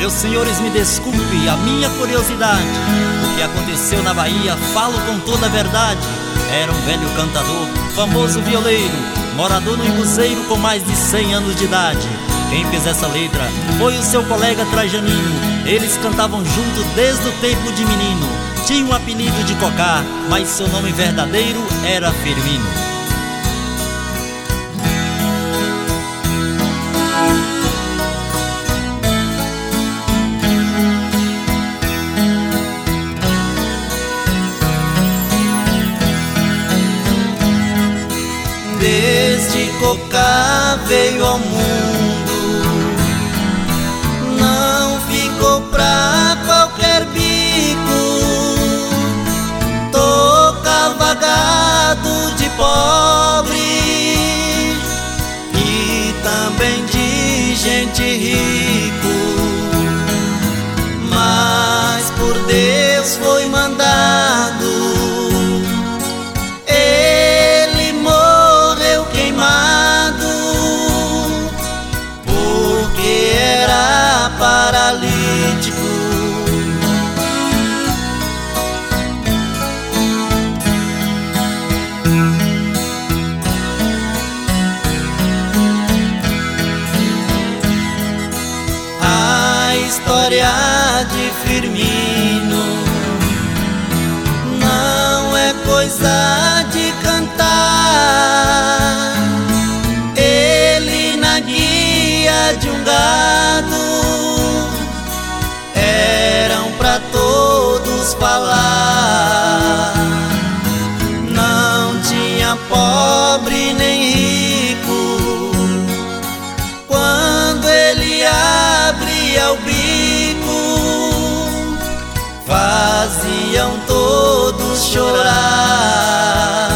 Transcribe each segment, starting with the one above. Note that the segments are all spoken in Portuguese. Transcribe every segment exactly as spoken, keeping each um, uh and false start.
Meus senhores, me desculpe a minha curiosidade. O que aconteceu na Bahia, falo com toda a verdade. Era um velho cantador, famoso violeiro, morador no embuzeiro com mais de cem anos de idade. Quem fez essa letra foi o seu colega Trajanino. Eles cantavam junto desde o tempo de menino. Tinha um apelido de Cocá, mas seu nome verdadeiro era Firmino. Desde Cocá veio ao mundo, não ficou pra qualquer bico. Tocava gado de pobre e também de gente rico. Mas por Deus foi mandado, paralítico. A história de Firmino não é coisa de cantar. Ele na guia de um gado eram pra todos falar. Não tinha pobre nem rico. Quando ele abria o bico, faziam todos chorar.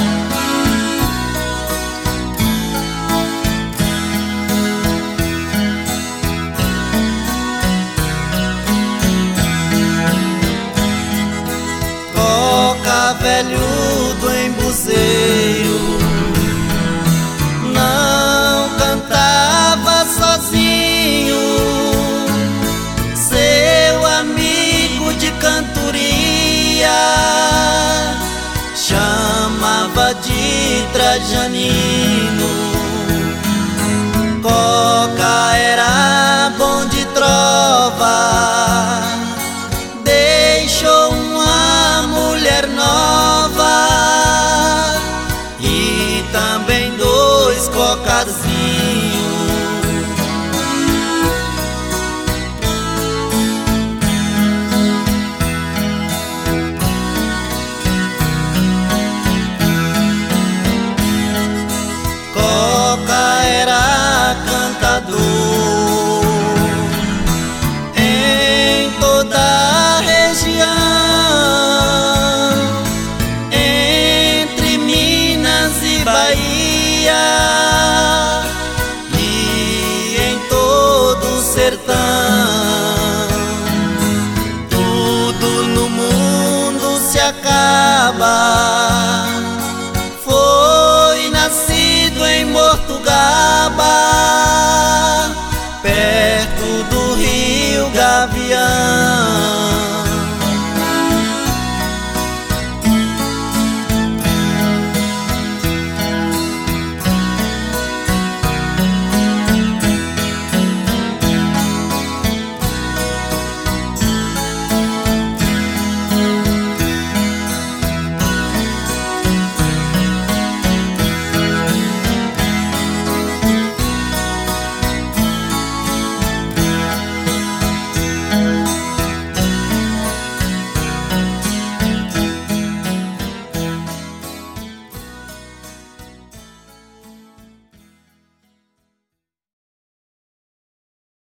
Velho do embuzeiro não cantava sozinho. Seu amigo de cantoria chamava de Trajanino. Coca era bom de trova, deixou uma mulher nova e também dois cocazinhos. Coca era cantador em toda a região, entre Minas e Bahia e em todo o sertão.